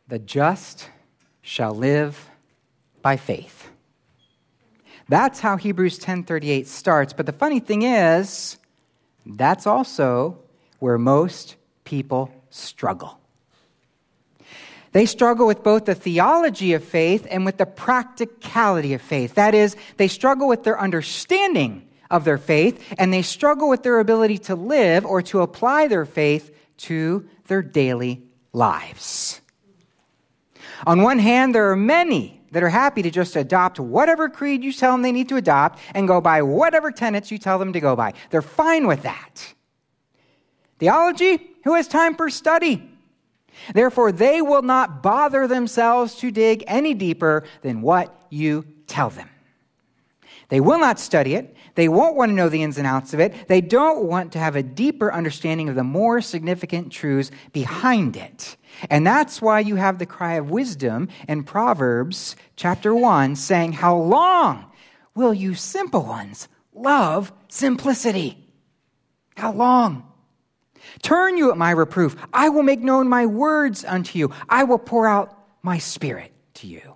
The just shall live by faith. That's how Hebrews 10:38 starts. But the funny thing is, that's also where most people struggle. They struggle with both the theology of faith and with the practicality of faith. That is, they struggle with their understanding of their faith, and they struggle with their ability to live or to apply their faith to their daily lives. On one hand, there are many that are happy to just adopt whatever creed you tell them they need to adopt and go by whatever tenets you tell them to go by. They're fine with that. Theology? Who has time for study? Therefore, they will not bother themselves to dig any deeper than what you tell them. They will not study it. They won't want to know the ins and outs of it. They don't want to have a deeper understanding of the more significant truths behind it. And that's why you have the cry of wisdom in Proverbs chapter 1 saying, "How long will you simple ones love simplicity?" How long? "Turn you at my reproof. I will make known my words unto you. I will pour out my spirit to you."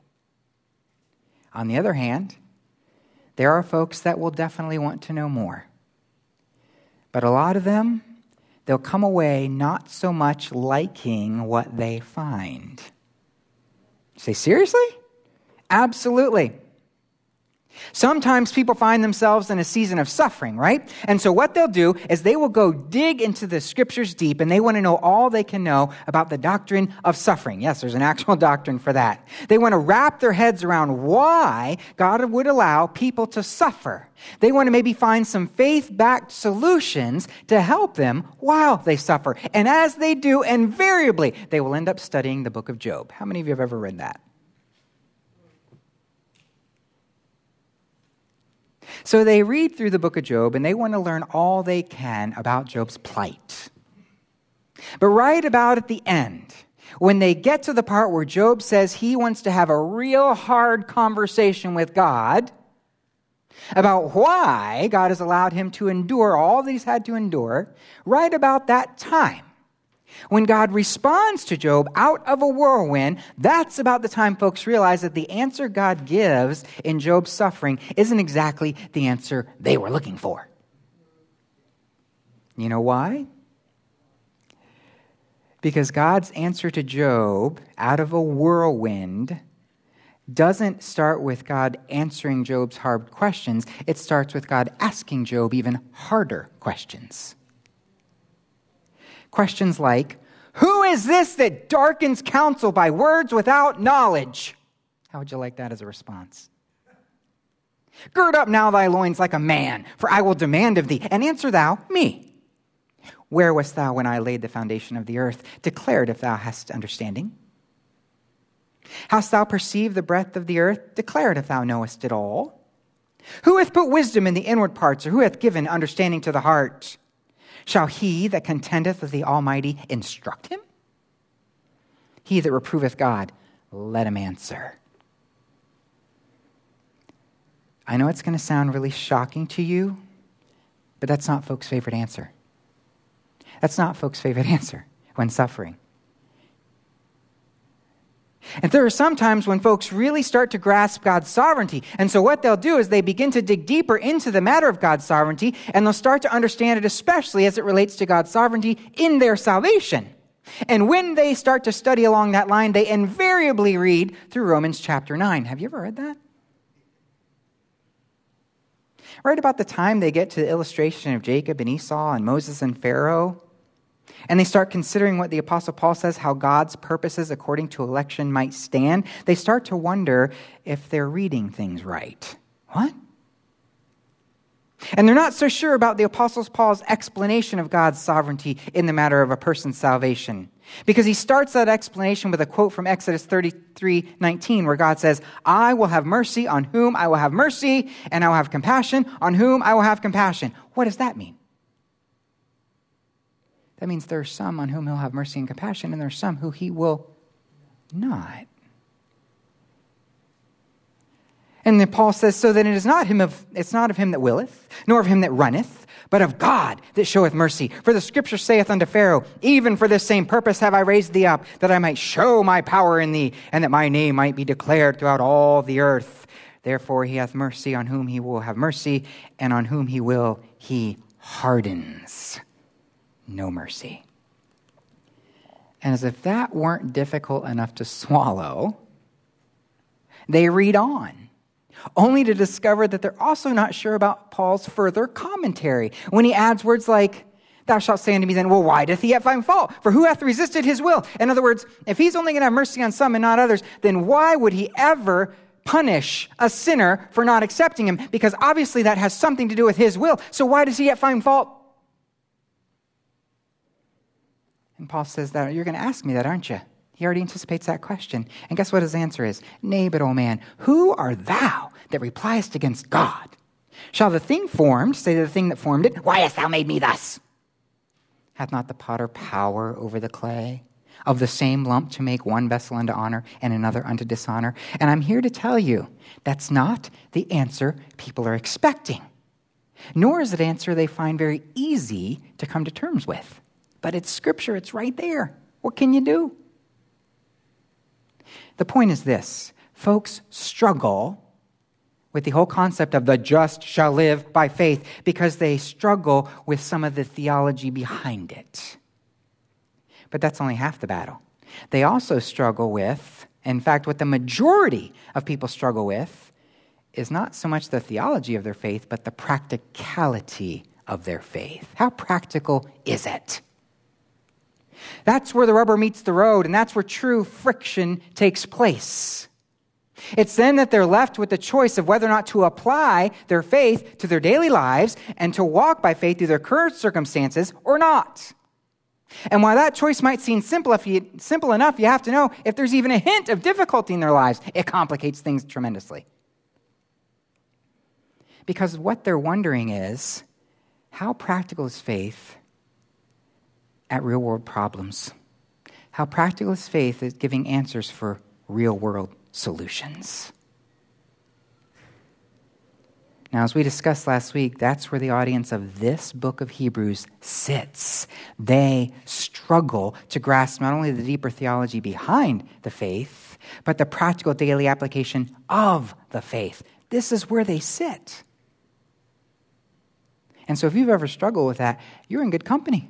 On the other hand, there are folks that will definitely want to know more. But a lot of them, they'll come away not so much liking what they find. You say, seriously? Absolutely. Sometimes people find themselves in a season of suffering, right? And so what they'll do is they will go dig into the scriptures deep, and they want to know all they can know about the doctrine of suffering. Yes, there's an actual doctrine for that. They want to wrap their heads around why God would allow people to suffer. They want to maybe find some faith-backed solutions to help them while they suffer. And as they do, invariably, they will end up studying the book of Job. How many of you have ever read that? So they read through the book of Job, and they want to learn all they can about Job's plight. But right about at the end, when they get to the part where Job says he wants to have a real hard conversation with God about why God has allowed him to endure all that he's had to endure, right about that time, when God responds to Job out of a whirlwind, that's about the time folks realize that the answer God gives in Job's suffering isn't exactly the answer they were looking for. You know why? Because God's answer to Job out of a whirlwind doesn't start with God answering Job's hard questions. It starts with God asking Job even harder questions. Questions like, "Who is this that darkens counsel by words without knowledge?" How would you like that as a response? "Gird up now thy loins like a man, for I will demand of thee, and answer thou me. Where wast thou when I laid the foundation of the earth? Declare it if thou hast understanding. Hast thou perceived the breadth of the earth? Declare it if thou knowest it all. Who hath put wisdom in the inward parts, or who hath given understanding to the heart? Shall he that contendeth with the Almighty instruct him? He that reproveth God, let him answer." I know it's going to sound really shocking to you, but that's not folks' favorite answer. That's not folks' favorite answer when suffering. And there are some times when folks really start to grasp God's sovereignty. And so what they'll do is they begin to dig deeper into the matter of God's sovereignty, and they'll start to understand it, especially as it relates to God's sovereignty in their salvation. And when they start to study along that line, they invariably read through Romans chapter 9. Have you ever read that? Right about the time they get to the illustration of Jacob and Esau and Moses and Pharaoh, and they start considering what the Apostle Paul says, how God's purposes according to election might stand, they start to wonder if they're reading things right. What? And they're not so sure about the Apostle Paul's explanation of God's sovereignty in the matter of a person's salvation. Because he starts that explanation with a quote from Exodus 33:19, where God says, "I will have mercy on whom I will have mercy, and I will have compassion on whom I will have compassion." What does that mean? That means there are some on whom he'll have mercy and compassion, and there are some who he will not. And then Paul says, "So that it's not of him that willeth, nor of him that runneth, but of God that showeth mercy. For the scripture saith unto Pharaoh, even for this same purpose have I raised thee up, that I might show my power in thee, and that my name might be declared throughout all the earth. Therefore he hath mercy on whom he will have mercy, and on whom he will he hardens no mercy. And as if that weren't difficult enough to swallow, they read on, only to discover that they're also not sure about Paul's further commentary when he adds words like, thou shalt say unto me then, well, why doth he yet find fault? For who hath resisted his will? In other words, if he's only going to have mercy on some and not others, then why would he ever punish a sinner for not accepting him? Because obviously that has something to do with his will. So why does he yet find fault? And Paul says that, you're going to ask me that, aren't you? He already anticipates that question. And guess what his answer is? Nay, but, O man, who art thou that repliest against God? Shall the thing formed say to the thing that formed it, why hast thou made me thus? Hath not the potter power over the clay, of the same lump to make one vessel unto honor and another unto dishonor? And I'm here to tell you, that's not the answer people are expecting. Nor is it an answer they find very easy to come to terms with. But it's Scripture, it's right there. What can you do? The point is this. Folks struggle with the whole concept of the just shall live by faith because they struggle with some of the theology behind it. But that's only half the battle. They also struggle with, in fact, what the majority of people struggle with is not so much the theology of their faith, but the practicality of their faith. How practical is it? That's where the rubber meets the road, and that's where true friction takes place. It's then that they're left with the choice of whether or not to apply their faith to their daily lives and to walk by faith through their current circumstances or not. And while that choice might seem simple enough, you have to know if there's even a hint of difficulty in their lives, it complicates things tremendously. Because what they're wondering is, how practical is faith at real-world problems? How practical is faith at giving answers for real-world solutions? Now, as we discussed last week, that's where the audience of this book of Hebrews sits. They struggle to grasp not only the deeper theology behind the faith, but the practical daily application of the faith. This is where they sit. And so if you've ever struggled with that, you're in good company.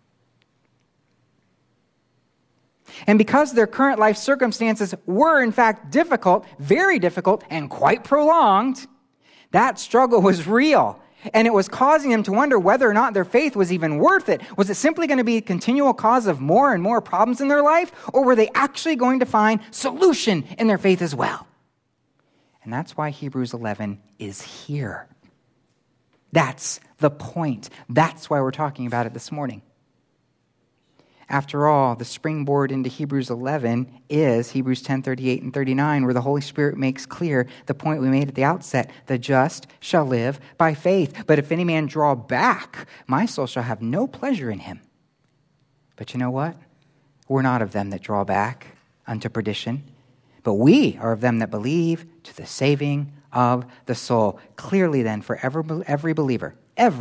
And because their current life circumstances were, in fact, difficult, very difficult, and quite prolonged, that struggle was real. And it was causing them to wonder whether or not their faith was even worth it. Was it simply going to be a continual cause of more and more problems in their life? Or were they actually going to find solution in their faith as well? And that's why Hebrews 11 is here. That's the point. That's why we're talking about it this morning. After all, the springboard into Hebrews 11 is Hebrews 10, 38 and 39, where the Holy Spirit makes clear the point we made at the outset. The just shall live by faith. But if any man draw back, my soul shall have no pleasure in him. But you know what? We're not of them that draw back unto perdition, but we are of them that believe to the saving of the soul. Clearly then, for every believer,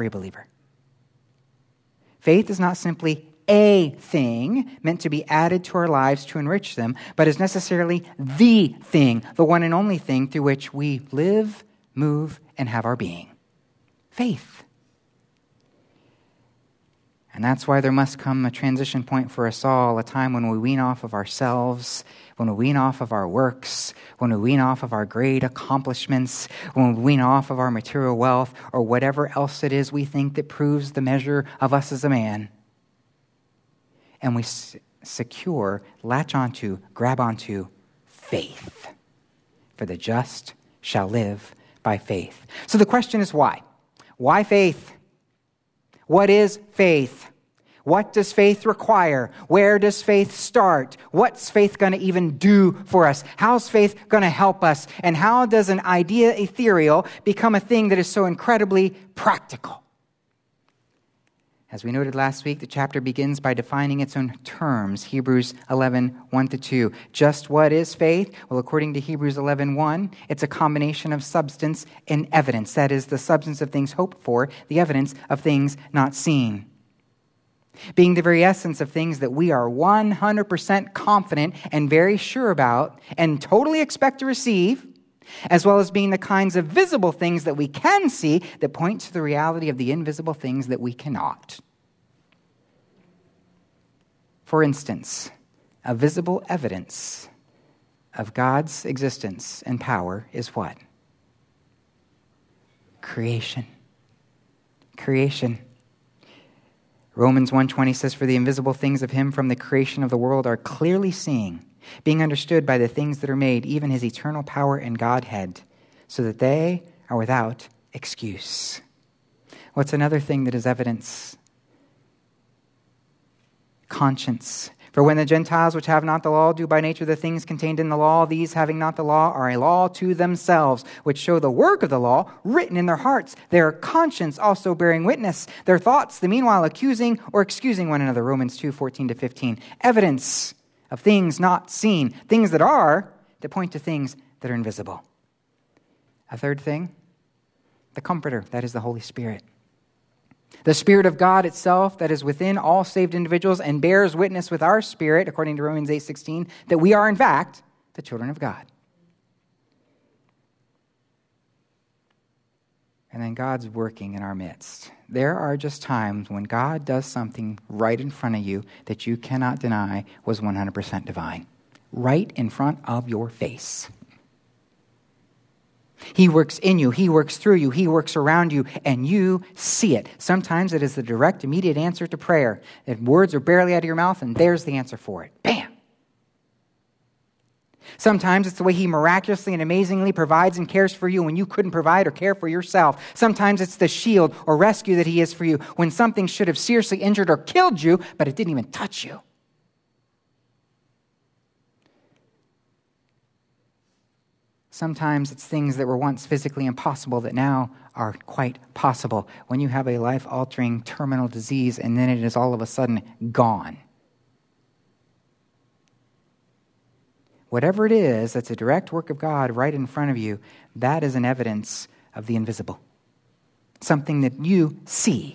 faith is not simply a thing meant to be added to our lives to enrich them, but is necessarily the thing, the one and only thing through which we live, move, and have our being. Faith. And that's why there must come a transition point for us all, a time when we wean off of ourselves, when we wean off of our works, when we wean off of our great accomplishments, when we wean off of our material wealth, or whatever else it is we think that proves the measure of us as a man. And we latch onto, grab onto faith. For the just shall live by faith. So the question is why? Why faith? What is faith? What does faith require? Where does faith start? What's faith going to even do for us? How's faith going to help us? And how does an idea ethereal become a thing that is so incredibly practical? As we noted last week, the chapter begins by defining its own terms. Hebrews 11, 1-2. Just what is faith? Well, according to Hebrews 11, 1, it's a combination of substance and evidence. That is, the substance of things hoped for, the evidence of things not seen. Being the very essence of things that we are 100% confident and very sure about and totally expect to receive, as well as being the kinds of visible things that we can see that point to the reality of the invisible things that we cannot. For instance, a visible evidence of God's existence and power is what? Creation. Creation. Romans 1:20 says, "For the invisible things of him from the creation of the world are clearly seen, being understood by the things that are made, even his eternal power and Godhead, so that they are without excuse." What's another thing that is evidence? Conscience. "For when the Gentiles which have not the law do by nature the things contained in the law, these having not the law are a law to themselves, which show the work of the law written in their hearts, their conscience also bearing witness, their thoughts the meanwhile accusing or excusing one another." Romans 2:14-15. Evidence of things not seen, things that are, that point to things that are invisible. A third thing, the Comforter, that is the Holy Spirit. The Spirit of God itself that is within all saved individuals and bears witness with our spirit, according to Romans 8:16, that we are in fact the children of God. And then God's working in our midst. There are just times when God does something right in front of you that you cannot deny was 100% divine. Right in front of your face. He works in you, he works through you, he works around you, and you see it. Sometimes it is the direct, immediate answer to prayer. That words are barely out of your mouth, and there's the answer for it. Bam! Sometimes it's the way he miraculously and amazingly provides and cares for you when you couldn't provide or care for yourself. Sometimes it's the shield or rescue that he is for you when something should have seriously injured or killed you, but it didn't even touch you. Sometimes it's things that were once physically impossible that now are quite possible. When you have a life-altering terminal disease and then it is all of a sudden gone. Whatever it is that's a direct work of God right in front of you, that is an evidence of the invisible. Something that you see.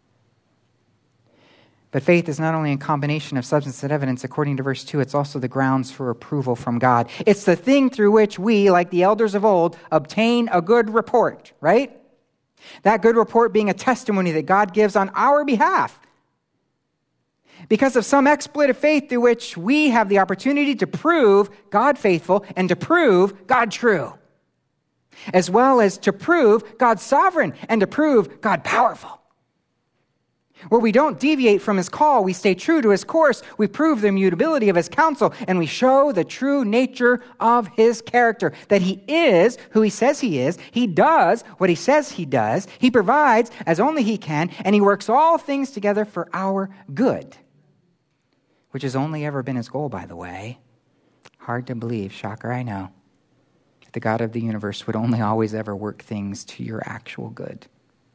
But faith is not only a combination of substance and evidence. According to verse 2, it's also the grounds for approval from God. It's the thing through which we, like the elders of old, obtain a good report, right? That good report being a testimony that God gives on our behalf. Because of some exploit of faith through which we have the opportunity to prove God faithful and to prove God true. As well as to prove God sovereign and to prove God powerful. Where we don't deviate from his call, we stay true to his course, we prove the immutability of his counsel, and we show the true nature of his character, that he is who he says he is, he does what he says he does, he provides as only he can, and he works all things together for our good, which has only ever been his goal, by the way. Hard to believe, shocker, I know. The God of the universe would only always ever work things to your actual good.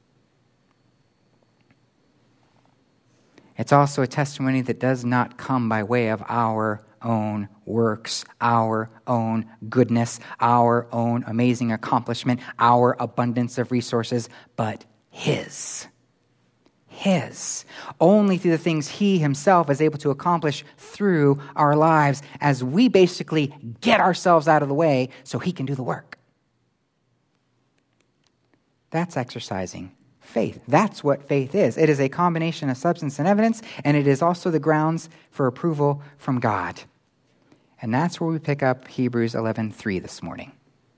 It's also a testimony that does not come by way of our own works, our own goodness, our own amazing accomplishment, our abundance of resources, but his. His. Only through the things he himself is able to accomplish through our lives as we basically get ourselves out of the way so he can do the work. That's exercising faith. That's what faith is. It is a combination of substance and evidence, and it is also the grounds for approval from God. And that's where we pick up Hebrews 11:3 this morning,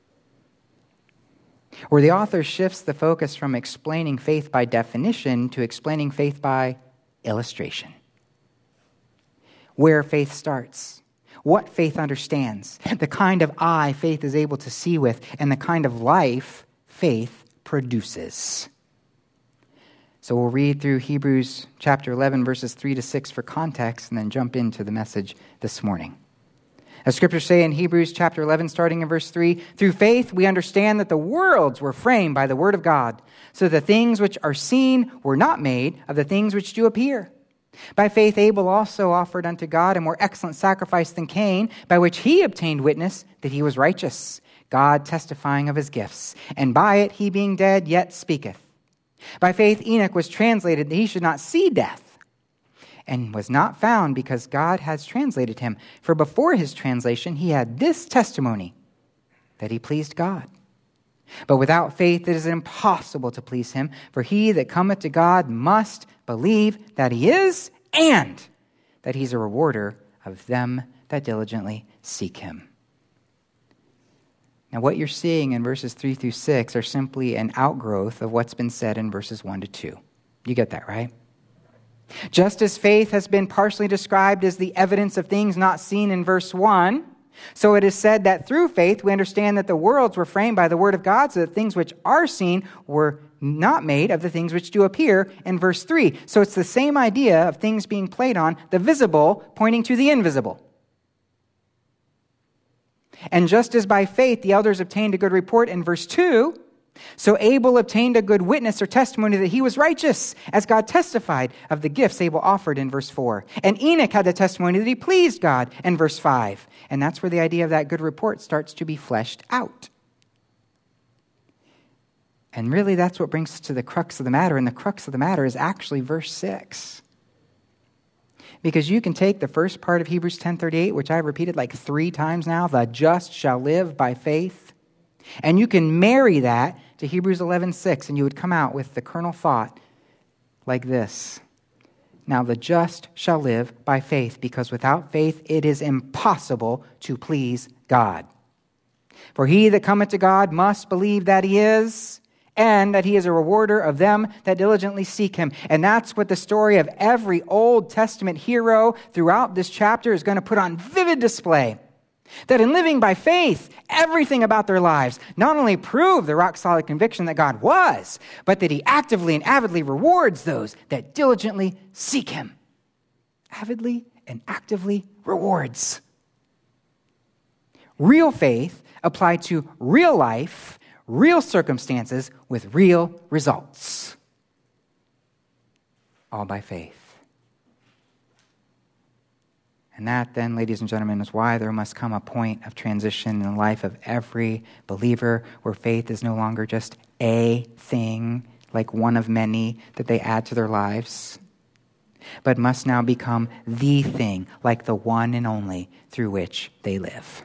where the author shifts the focus from explaining faith by definition to explaining faith by illustration. Where faith starts, what faith understands, the kind of eye faith is able to see with, and the kind of life faith produces. So we'll read through Hebrews chapter 11, verses 3-6 for context, and then jump into the message this morning. As scriptures say in Hebrews chapter 11, starting in verse 3, through faith we understand that the worlds were framed by the word of God, so the things which are seen were not made of the things which do appear. By faith Abel also offered unto God a more excellent sacrifice than Cain, by which he obtained witness that he was righteous, God testifying of his gifts, and by it he being dead yet speaketh. By faith Enoch was translated that he should not see death, and was not found because God has translated him. For before his translation he had this testimony, that he pleased God. But without faith it is impossible to please him, for he that cometh to God must believe that he is, and that he's a rewarder of them that diligently seek him. Now what you're seeing in verses 3 through 6 are simply an outgrowth of what's been said in verses 1 to 2. You get that, right? Just as faith has been partially described as the evidence of things not seen in verse 1, so it is said that through faith we understand that the worlds were framed by the word of God, so that things which are seen were not made of the things which do appear in verse 3. So it's the same idea of things being played on, the visible pointing to the invisible. And just as by faith the elders obtained a good report in verse 2, so Abel obtained a good witness or testimony that he was righteous, as God testified of the gifts Abel offered in verse 4. And Enoch had the testimony that he pleased God in verse 5. And that's where the idea of that good report starts to be fleshed out. And really that's what brings us to the crux of the matter. And the crux of the matter is actually verse 6. Because you can take the first part of Hebrews 10:38, which I've repeated like 3 times now, the just shall live by faith. And you can marry that to Hebrews 11:6, and you would come out with the kernel thought like this. Now the just shall live by faith, because without faith it is impossible to please God. For he that cometh to God must believe that he is, and that he is a rewarder of them that diligently seek him. And that's what the story of every Old Testament hero throughout this chapter is going to put on vivid display. That in living by faith, everything about their lives not only prove the rock-solid conviction that God was, but that he actively and avidly rewards those that diligently seek him. Avidly and actively rewards. Real faith applied to real life, real circumstances with real results. All by faith. And that then, ladies and gentlemen, is why there must come a point of transition in the life of every believer where faith is no longer just a thing, like one of many that they add to their lives, but must now become the thing, like the one and only through which they live.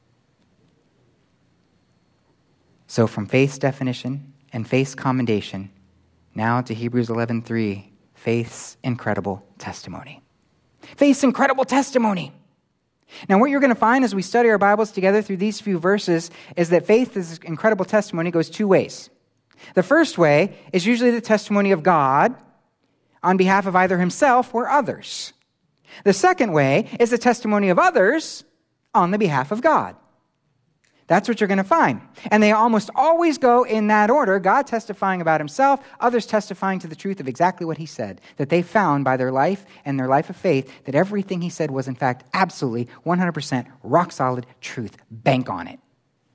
So from faith's definition and faith's commendation, now to Hebrews 11:3, faith's incredible testimony. Faith's incredible testimony. Now, what you're going to find as we study our Bibles together through these few verses is that faith's incredible testimony goes 2 ways. The first way is usually the testimony of God on behalf of either himself or others. The second way is the testimony of others on the behalf of God. That's what you're going to find. And they almost always go in that order, God testifying about himself, others testifying to the truth of exactly what he said, that they found by their life and their life of faith that everything he said was in fact absolutely 100% rock-solid truth. Bank on it.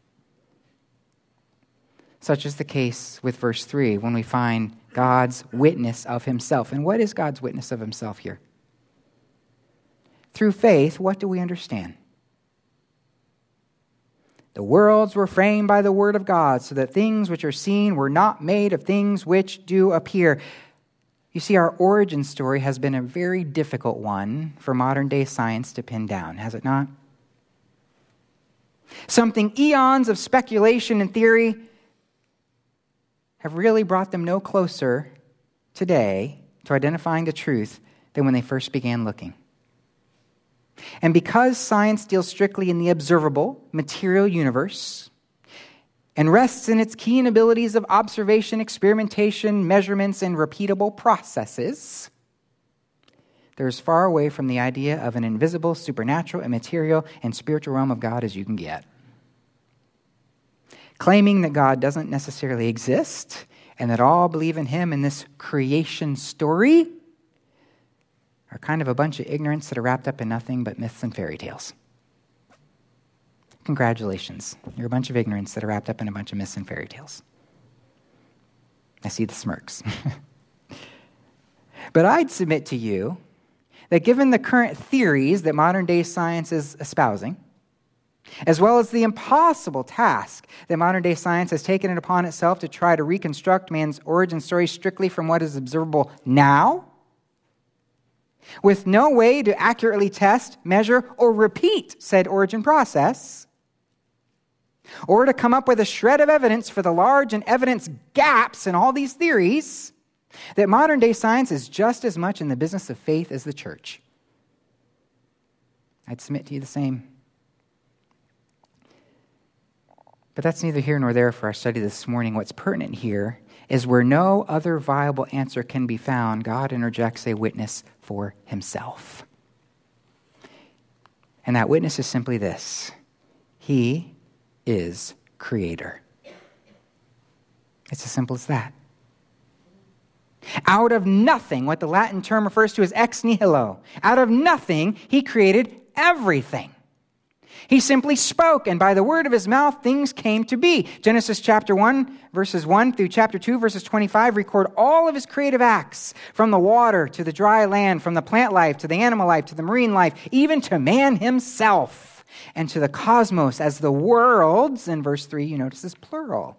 Such is the case with verse 3 when we find God's witness of himself. And what is God's witness of himself here? Through faith, what do we understand? The worlds were framed by the word of God, so that things which are seen were not made of things which do appear. You see, our origin story has been a very difficult one for modern-day science to pin down, has it not? Something eons of speculation and theory have really brought them no closer today to identifying the truth than when they first began looking. And because science deals strictly in the observable, material universe and rests in its keen abilities of observation, experimentation, measurements, and repeatable processes, they're as far away from the idea of an invisible, supernatural, immaterial, and spiritual realm of God as you can get. Claiming that God doesn't necessarily exist and that all believe in him in this creation story are kind of a bunch of ignorance that are wrapped up in nothing but myths and fairy tales. congratulations. You're a bunch of ignorants that are wrapped up in a bunch of myths and fairy tales. I see the smirks. But I'd submit to you that given the current theories that modern-day science is espousing, as well as the impossible task that modern-day science has taken it upon itself to try to reconstruct man's origin story strictly from what is observable now, with no way to accurately test, measure, or repeat said origin process, or to come up with a shred of evidence for the large and evidence gaps in all these theories, that modern-day science is just as much in the business of faith as the church. I'd submit to you the same. But that's neither here nor there for our study this morning. What's pertinent here is where no other viable answer can be found, God interjects a witness for himself. And that witness is simply this: he is creator. It's as simple as that. Out of nothing, what the Latin term refers to as ex nihilo, out of nothing, he created everything. He simply spoke, and by the word of his mouth, things came to be. Genesis chapter 1, verses 1 through chapter 2, verses 25 record all of his creative acts, from the water to the dry land, from the plant life to the animal life to the marine life, even to man himself, and to the cosmos as the worlds. In verse 3, you notice is plural,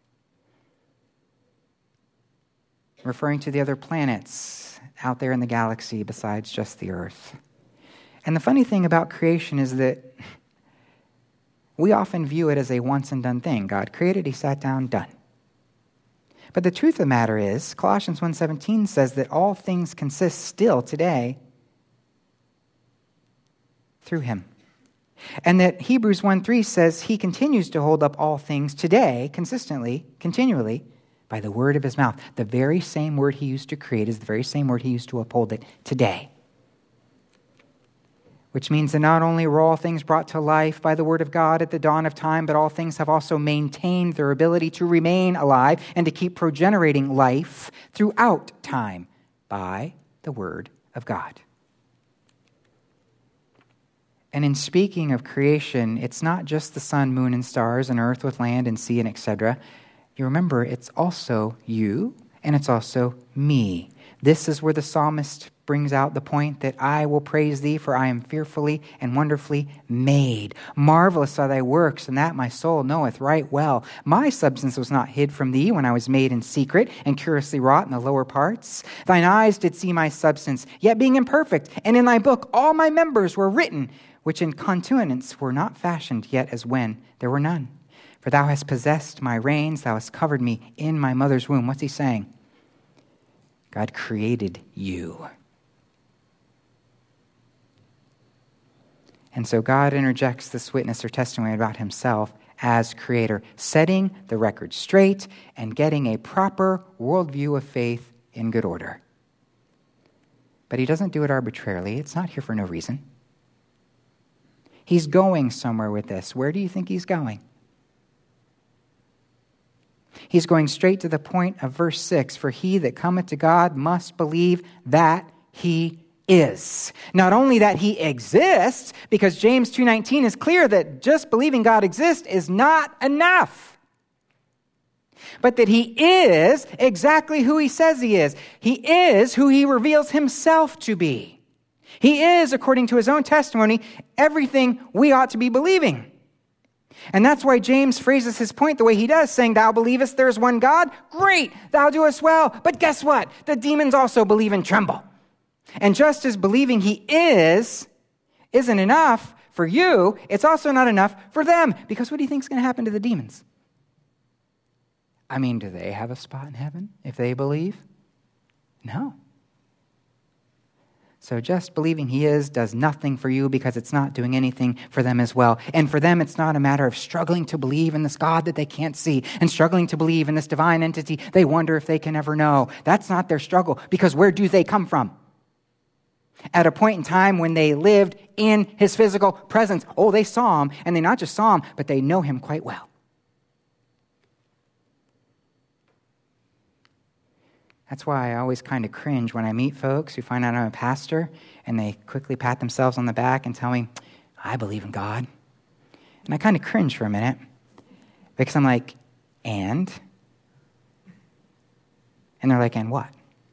referring to the other planets out there in the galaxy besides just the earth. And the funny thing about creation is that we often view it as a once and done thing. God created, he sat down, done. But the truth of the matter is, Colossians 1:17 says that all things consist still today through him. And that Hebrews 1:3 says he continues to hold up all things today, consistently, continually, by the word of his mouth. The very same word he used to create is the very same word he used to uphold it today. Which means that not only were all things brought to life by the word of God at the dawn of time, but all things have also maintained their ability to remain alive and to keep progenerating life throughout time by the word of God. And in speaking of creation, it's not just the sun, moon, and stars, and earth with land and sea and etc. You remember, it's also you, and it's also me. This is where the psalmist brings out the point that I will praise thee, for I am fearfully and wonderfully made. Marvelous are thy works, and that my soul knoweth right well. My substance was not hid from thee when I was made in secret and curiously wrought in the lower parts. Thine eyes did see my substance, yet being imperfect, and in thy book all my members were written, which in continuance were not fashioned, yet as when there were none. For thou hast possessed my reins, thou hast covered me in my mother's womb. What's he saying? God created you. And so God interjects this witness or testimony about himself as creator, setting the record straight and getting a proper worldview of faith in good order. But he doesn't do it arbitrarily. It's not here for no reason. He's going somewhere with this. Where do you think he's going? He's going straight to the point of verse 6. For he that cometh to God must believe that he is. Not only that he exists, because James 2:19 is clear that just believing God exists is not enough. But that he is exactly who he says he is. He is who he reveals himself to be. He is, according to his own testimony, everything we ought to be believing. And that's why James phrases his point the way he does, saying, thou believest there is one God? Great, thou doest well. But guess what? The demons also believe and tremble. And just as believing he isn't enough for you, it's also not enough for them. Because what do you think is going to happen to the demons? I mean, do they have a spot in heaven if they believe? No. So just believing he does nothing for you because it's not doing anything for them as well. And for them, it's not a matter of struggling to believe in this God that they can't see and struggling to believe in this divine entity they wonder if they can ever know. That's not their struggle, because where do they come from? At a point in time when they lived in his physical presence. Oh, they saw him, and they not just saw him, but they know him quite well. That's why I always kind of cringe when I meet folks who find out I'm a pastor and they quickly pat themselves on the back and tell me, I believe in God. And I kind of cringe for a minute because I'm like, and? And they're like, and what?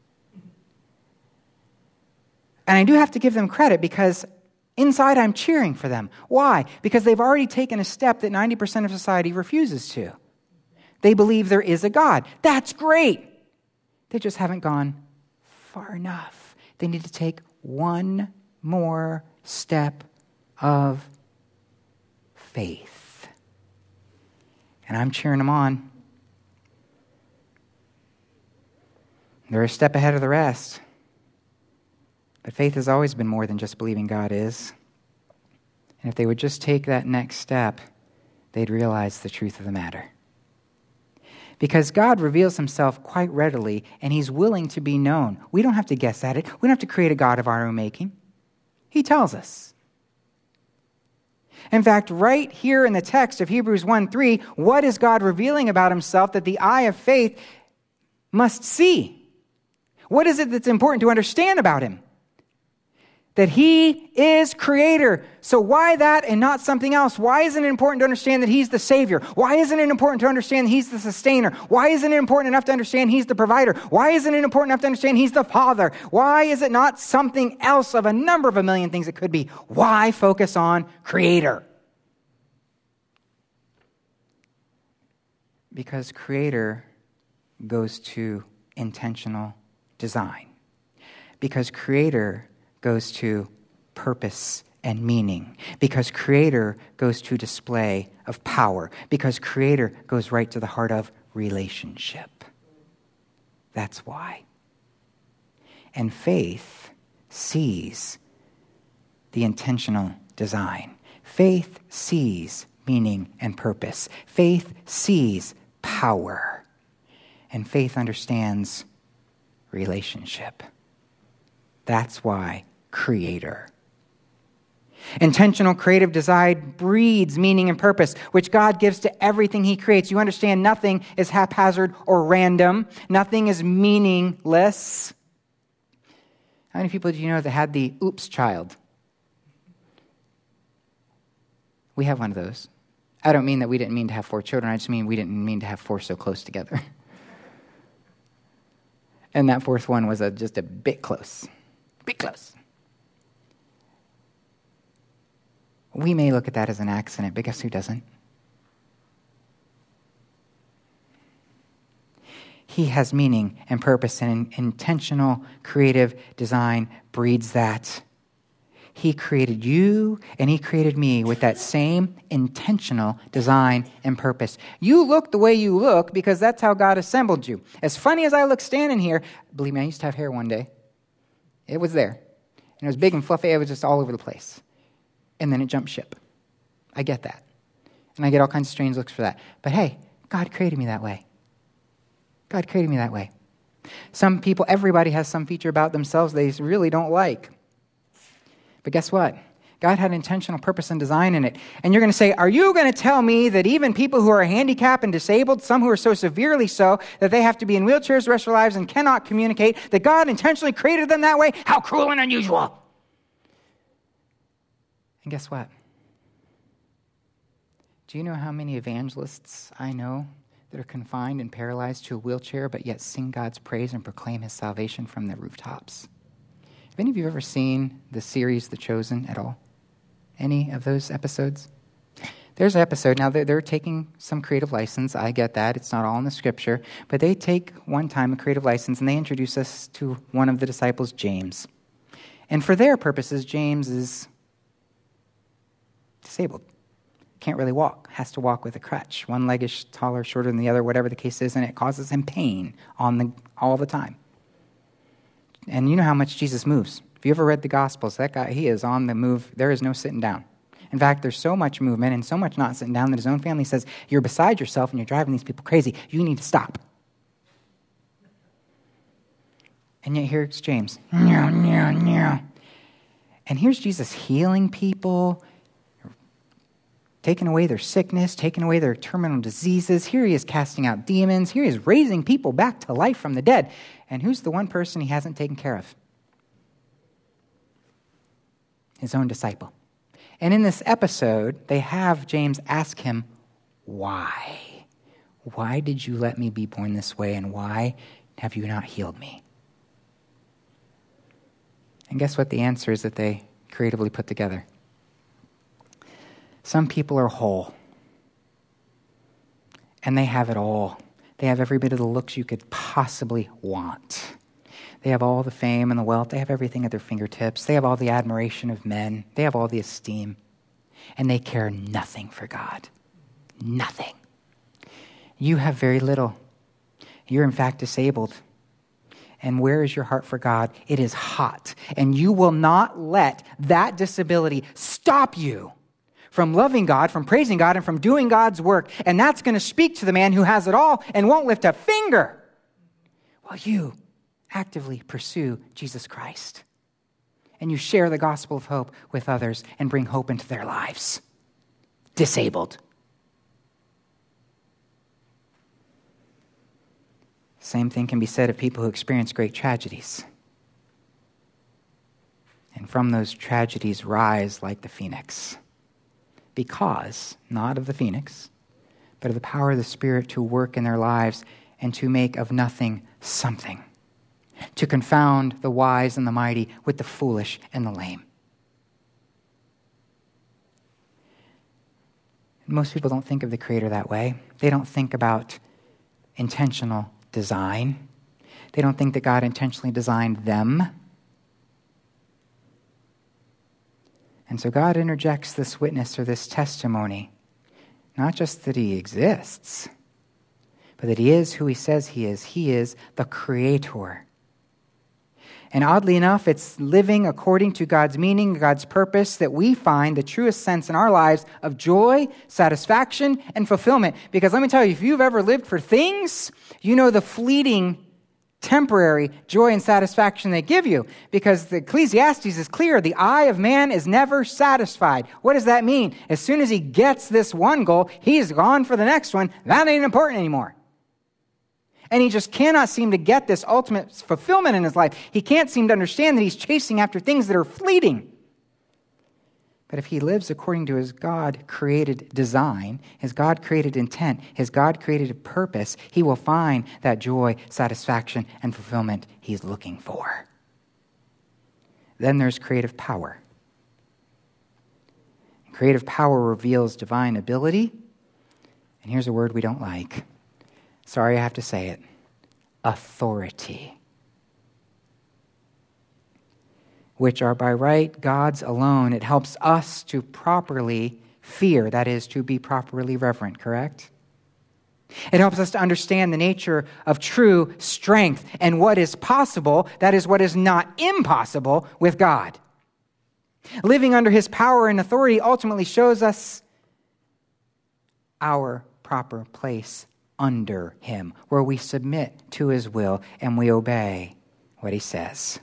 And I do have to give them credit because inside I'm cheering for them. Why? Because they've already taken a step that 90% of society refuses to. They believe there is a God. That's great. They just haven't gone far enough. They need to take one more step of faith. And I'm cheering them on. They're a step ahead of the rest. But faith has always been more than just believing God is. And if they would just take that next step, they'd realize the truth of the matter. Because God reveals himself quite readily, and he's willing to be known. We don't have to guess at it. We don't have to create a God of our own making. He tells us. In fact, right here in the text of Hebrews 1:3, what is God revealing about himself that the eye of faith must see? What is it that's important to understand about him? That he is creator. So why that and not something else? Why isn't it important to understand that he's the Savior? Why isn't it important to understand that he's the sustainer? Why isn't it important enough to understand he's the provider? Why isn't it important enough to understand he's the Father? Why is it not something else of a number of a million things it could be? Why focus on creator? Because creator goes to intentional design. Because creator goes to purpose and meaning. Because creator goes to display of power. Because creator goes right to the heart of relationship. That's why. And faith sees the intentional design. Faith sees meaning and purpose. Faith sees power. And faith understands relationship. That's why creator. Intentional creative design breeds meaning and purpose, which God gives to everything he creates. You understand nothing is haphazard or random. Nothing is meaningless. How many people do you know that had the oops child? We have one of those. I don't mean that we didn't mean to have 4 children. I just mean we didn't mean to have 4 so close together. And that 4th one was just a bit close. Bit close. We may look at that as an accident, but guess who doesn't? He has meaning and purpose, and intentional creative design breeds that. He created you and he created me with that same intentional design and purpose. You look the way you look because that's how God assembled you. As funny as I look standing here, believe me, I used to have hair one day. It was there. And it was big and fluffy. It was just all over the place. And then it jumped ship. I get that. And I get all kinds of strange looks for that. But hey, God created me that way. God created me that way. Some people, everybody has some feature about themselves they really don't like. But guess what? God had intentional purpose and design in it. And you're going to say, are you going to tell me that even people who are handicapped and disabled, some who are so severely so that they have to be in wheelchairs the rest of their lives and cannot communicate, that God intentionally created them that way? How cruel and unusual. And guess what? Do you know how many evangelists I know that are confined and paralyzed to a wheelchair but yet sing God's praise and proclaim his salvation from the rooftops? Have any of you ever seen the series The Chosen at all? Any of those episodes? There's an episode, now they're taking some creative license, I get that, it's not all in the scripture, but they take one time a creative license and they introduce us to one of the disciples, James. And for their purposes, James is disabled, can't really walk, has to walk with a crutch. One leg is taller, shorter than the other, whatever the case is, and it causes him pain all the time. And you know how much Jesus moves. If you ever read the Gospels, that guy, he is on the move. There is no sitting down. In fact, there's so much movement and so much not sitting down that his own family says, you're beside yourself and you're driving these people crazy. You need to stop. And yet here's James. And here's Jesus healing people, taking away their sickness, taking away their terminal diseases. Here he is casting out demons. Here he is raising people back to life from the dead. And who's the one person he hasn't taken care of? His own disciple. And in this episode, they have James ask him, why? Why did you let me be born this way, and why have you not healed me? And guess what the answer is that they creatively put together? Some people are whole, and they have it all. They have every bit of the looks you could possibly want. They have all the fame and the wealth. They have everything at their fingertips. They have all the admiration of men. They have all the esteem. And they care nothing for God. Nothing. You have very little. You're in fact disabled. And where is your heart for God? It is hot. And you will not let that disability stop you from loving God, from praising God, and from doing God's work. And that's going to speak to the man who has it all and won't lift a finger while you actively pursue Jesus Christ. And you share the gospel of hope with others and bring hope into their lives. Disabled. Same thing can be said of people who experience great tragedies. And from those tragedies rise like the phoenix. Because, not of the phoenix, but of the power of the Spirit to work in their lives and to make of nothing something. To confound the wise and the mighty with the foolish and the lame. Most people don't think of the Creator that way. They don't think about intentional design. They don't think that God intentionally designed them. And so God interjects this witness or this testimony, not just that he exists, but that he is who he says he is. He is the Creator. And oddly enough, it's living according to God's meaning, God's purpose, that we find the truest sense in our lives of joy, satisfaction, and fulfillment. Because let me tell you, if you've ever lived for things, you know the fleeting, temporary joy and satisfaction they give you. Because the Ecclesiastes is clear, the eye of man is never satisfied. What does that mean? As soon as he gets this one goal, he's gone for the next one. That ain't important anymore. And he just cannot seem to get this ultimate fulfillment in his life. He can't seem to understand that he's chasing after things that are fleeting. But if he lives according to his God-created design, his God-created intent, his God-created purpose, he will find that joy, satisfaction, and fulfillment he's looking for. Then there's creative power. Creative power reveals divine ability. And here's a word we don't like. Sorry, I have to say it. Authority. Which are by right God's alone. It helps us to properly fear, that is, to be properly reverent, correct? It helps us to understand the nature of true strength and what is possible, that is, what is not impossible with God. Living under his power and authority ultimately shows us our proper place under him, where we submit to his will and we obey what he says.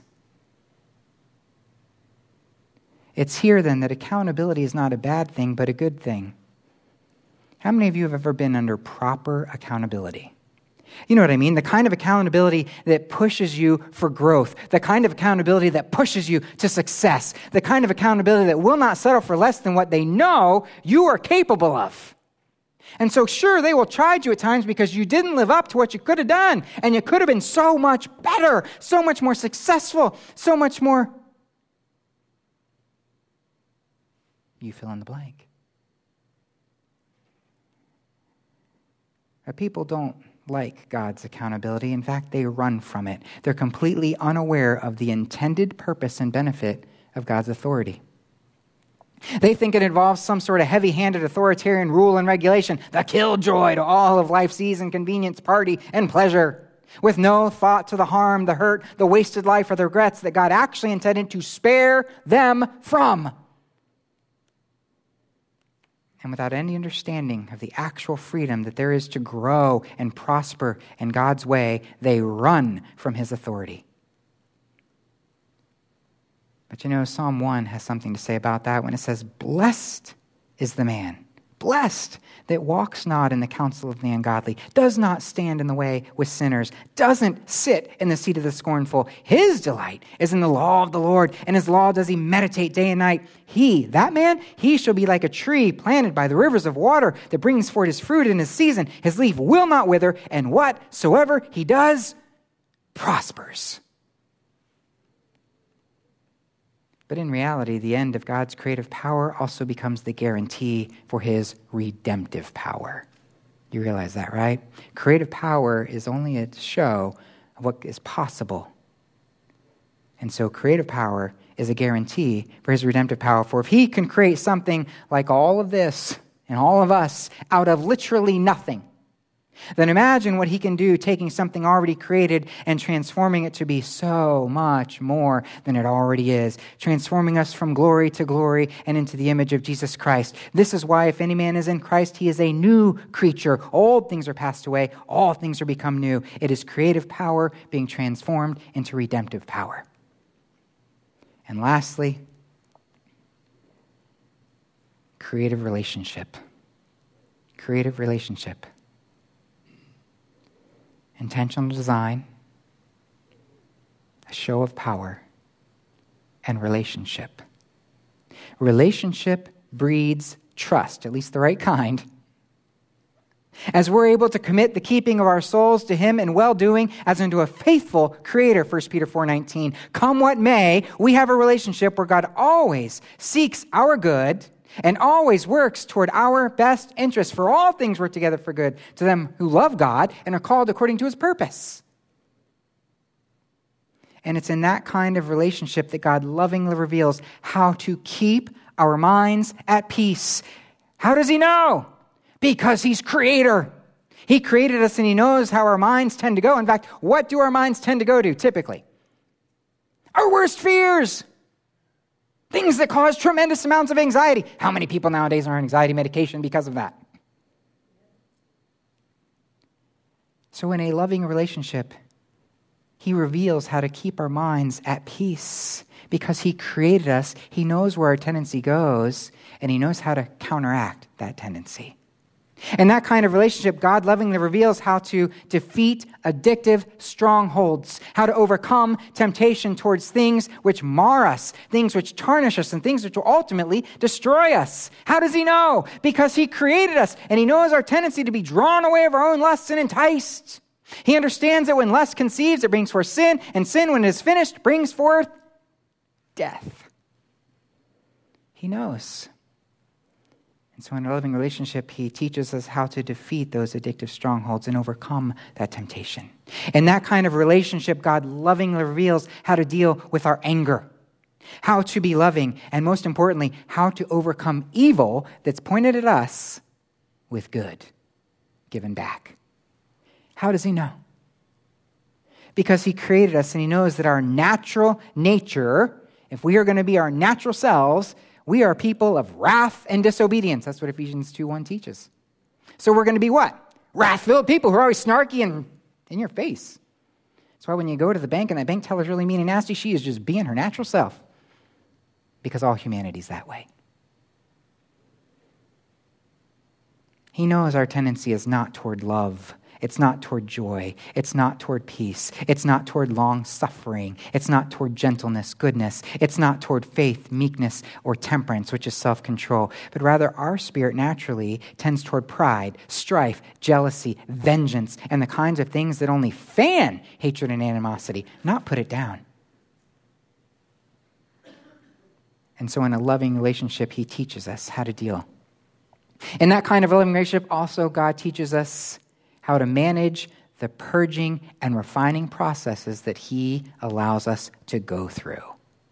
It's here then that accountability is not a bad thing, but a good thing. How many of you have ever been under proper accountability? You know what I mean? The kind of accountability that pushes you for growth. The kind of accountability that pushes you to success. The kind of accountability that will not settle for less than what they know you are capable of. And so sure, they will chide you at times because you didn't live up to what you could have done. And you could have been so much better, so much more successful, so much more... You fill in the blank. People don't like God's accountability. In fact, they run from it. They're completely unaware of the intended purpose and benefit of God's authority. They think it involves some sort of heavy-handed authoritarian rule and regulation, the killjoy to all of life's ease and convenience, party and pleasure, with no thought to the harm, the hurt, the wasted life, or the regrets that God actually intended to spare them from. And without any understanding of the actual freedom that there is to grow and prosper in God's way, they run from his authority. But you know, Psalm 1 has something to say about that when it says, "Blessed is the man blessed that walks not in the counsel of the ungodly, does not stand in the way with sinners, doesn't sit in the seat of the scornful. His delight is in the law of the Lord, and his law does he meditate day and night. That man, he shall be like a tree planted by the rivers of water that brings forth his fruit in his season. His leaf will not wither, and whatsoever he does prospers. But in reality, the end of God's creative power also becomes the guarantee for his redemptive power. You realize that, right? Creative power is only a show of what is possible. And so creative power is a guarantee for his redemptive power. For if he can create something like all of this and all of us out of literally nothing, then imagine what he can do taking something already created and transforming it to be so much more than it already is, transforming us from glory to glory and into the image of Jesus Christ. This is why if any man is in Christ, he is a new creature. Old things are passed away. All things are become new. It is creative power being transformed into redemptive power. And lastly, creative relationship. Creative relationship. Intentional design, a show of power, and relationship. Relationship breeds trust, at least the right kind. As we're able to commit the keeping of our souls to him in well-doing as unto a faithful creator, 1 Peter 4:19. Come what may, we have a relationship where God always seeks our good and always works toward our best interest. For all things work together for good to them who love God and are called according to his purpose. And it's in that kind of relationship that God lovingly reveals how to keep our minds at peace. How does he know? Because he's creator. He created us and he knows how our minds tend to go. In fact, what do our minds tend to go to typically? Our worst fears. Things that cause tremendous amounts of anxiety. How many people nowadays are on anxiety medication because of that? So in a loving relationship, he reveals how to keep our minds at peace. Because he created us, he knows where our tendency goes, and he knows how to counteract that tendency. In that kind of relationship, God lovingly reveals how to defeat addictive strongholds, how to overcome temptation towards things which mar us, things which tarnish us, and things which will ultimately destroy us. How does he know? Because he created us, and he knows our tendency to be drawn away of our own lusts and enticed. He understands that when lust conceives, it brings forth sin, and sin, when it is finished, brings forth death. He knows. And so in a loving relationship, he teaches us how to defeat those addictive strongholds and overcome that temptation. In that kind of relationship, God lovingly reveals how to deal with our anger, how to be loving, and most importantly, how to overcome evil that's pointed at us with good given back. How does he know? Because he created us and he knows that our natural nature, if we are going to be our natural selves, we are people of wrath and disobedience. That's what Ephesians 2:1 teaches. So we're going to be what? Wrath-filled people who are always snarky and in your face. That's why when you go to the bank and that bank teller's really mean and nasty, she is just being her natural self. Because all humanity's that way. He knows our tendency is not toward love. It's not toward joy. It's not toward peace. It's not toward long suffering. It's not toward gentleness, goodness. It's not toward faith, meekness, or temperance, which is self-control. But rather, our spirit naturally tends toward pride, strife, jealousy, vengeance, and the kinds of things that only fan hatred and animosity, not put it down. And so in a loving relationship, he teaches us how to deal. In that kind of loving relationship, also God teaches us how to manage the purging and refining processes that he allows us to go through.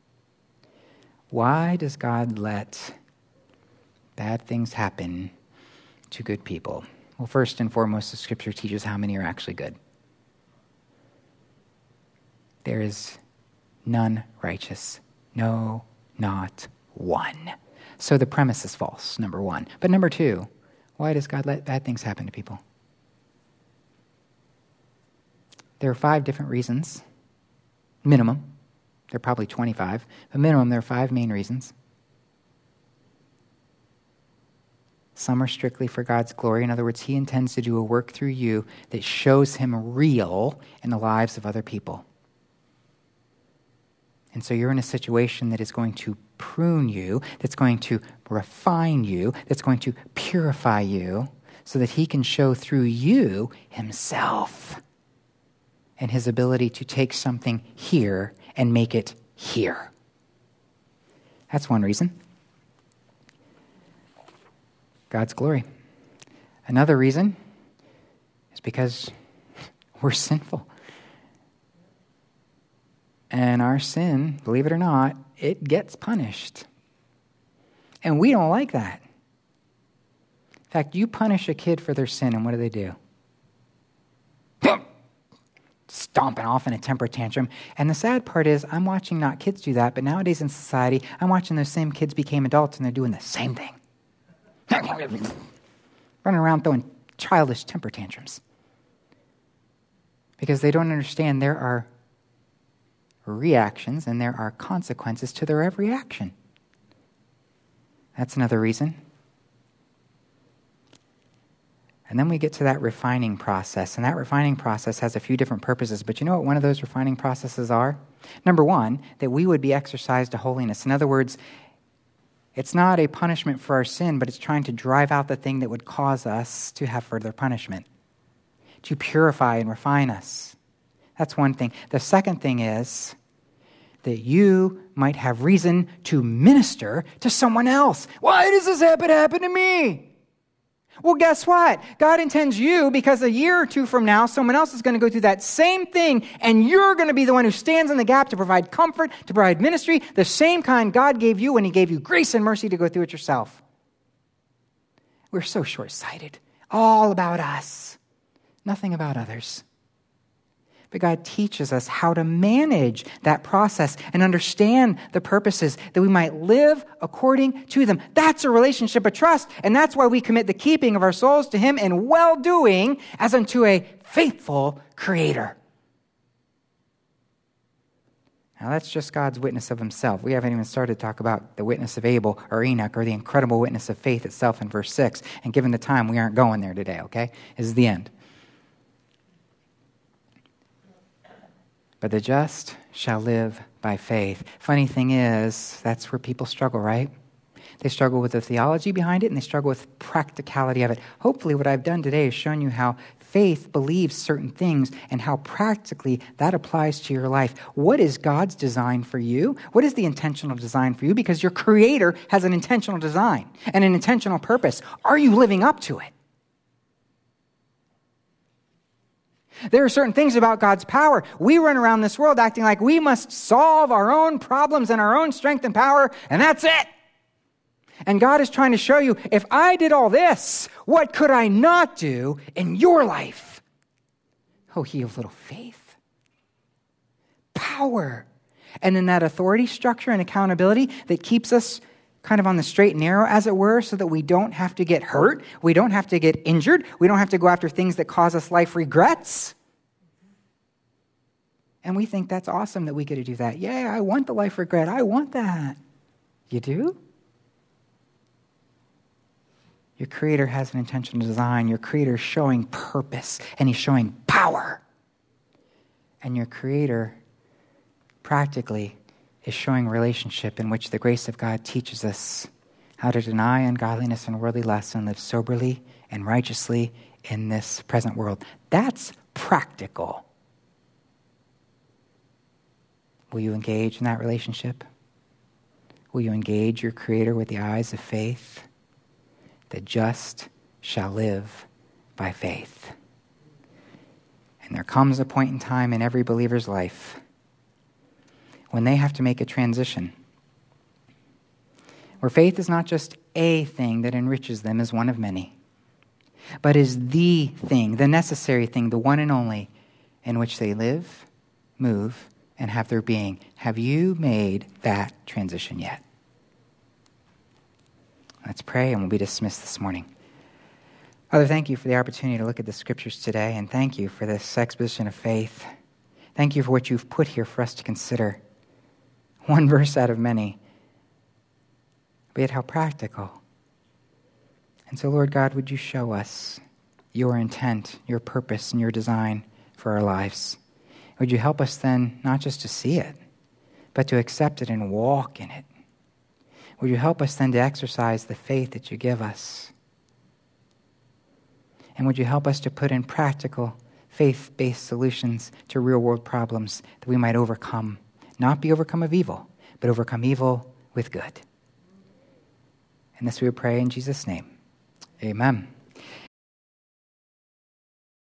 Why does God let bad things happen to good people? Well, first and foremost, the scripture teaches how many are actually good. There is none righteous. No, not one. So the premise is false, number one. But number two, why does God let bad things happen to people? There are 5 different reasons, minimum. There are probably 25, but minimum there are 5 main reasons. Some are strictly for God's glory. In other words, he intends to do a work through you that shows him real in the lives of other people. And so you're in a situation that is going to prune you, that's going to refine you, that's going to purify you, so that he can show through you himself and his ability to take something here and make it here. That's one reason. God's glory. Another reason is because we're sinful. And our sin, believe it or not, it gets punished. And we don't like that. In fact, you punish a kid for their sin, and what do? Stomping off in a temper tantrum. And the sad part is, I'm watching not kids do that, but nowadays in society, I'm watching those same kids become adults, and they're doing the same thing. Running around throwing childish temper tantrums. Because they don't understand there are reactions and there are consequences to their every action. That's another reason. And then we get to that refining process. And that refining process has a few different purposes. But you know what one of those refining processes are? Number one, that we would be exercised to holiness. In other words, it's not a punishment for our sin, but it's trying to drive out the thing that would cause us to have further punishment, to purify and refine us. That's one thing. The second thing is that you might have reason to minister to someone else. Why does this happen to me? Well, guess what? God intends you, because a year or two from now, someone else is going to go through that same thing, and you're going to be the one who stands in the gap to provide comfort, to provide ministry, the same kind God gave you when he gave you grace and mercy to go through it yourself. We're so short-sighted. All about us. Nothing about others. But God teaches us how to manage that process and understand the purposes that we might live according to them. That's a relationship of trust, and that's why we commit the keeping of our souls to him in well-doing as unto a faithful Creator. Now that's just God's witness of himself. We haven't even started to talk about the witness of Abel or Enoch or the incredible witness of faith itself in verse 6. And given the time, we aren't going there today, okay? This is the end. But the just shall live by faith. Funny thing is, that's where people struggle, right? They struggle with the theology behind it, and they struggle with practicality of it. Hopefully what I've done today is shown you how faith believes certain things and how practically that applies to your life. What is God's design for you? What is the intentional design for you? Because your Creator has an intentional design and an intentional purpose. Are you living up to it? There are certain things about God's power. We run around this world acting like we must solve our own problems in our own strength and power, and that's it. And God is trying to show you, if I did all this, what could I not do in your life? Oh, ye of little faith. Power. And then that authority structure and accountability that keeps us kind of on the straight and narrow, as it were, so that we don't have to get hurt, we don't have to get injured, we don't have to go after things that cause us life regrets. And we think that's awesome that we get to do that. Yeah, I want the life regret. I want that. You do? Your Creator has an intentional design. Your Creator is showing purpose, and he's showing power. And your Creator practically is showing a relationship in which the grace of God teaches us how to deny ungodliness and worldly lusts and live soberly and righteously in this present world. That's practical. Will you engage in that relationship? Will you engage your Creator with the eyes of faith? The just shall live by faith. And there comes a point in time in every believer's life when they have to make a transition, where faith is not just a thing that enriches them as one of many, but is the thing, the necessary thing, the one and only in which they live, move, and have their being. Have you made that transition yet? Let's pray and we'll be dismissed this morning. Father, thank you for the opportunity to look at the scriptures today, and thank you for this exposition of faith. Thank you for what you've put here for us to consider. One verse out of many, but yet how practical. And so, Lord God, would you show us your intent, your purpose, and your design for our lives? Would you help us then not just to see it, but to accept it and walk in it? Would you help us then to exercise the faith that you give us? And would you help us to put in practical, faith-based solutions to real-world problems that we might overcome, not be overcome of evil, but overcome evil with good? And this we pray in Jesus' name. Amen.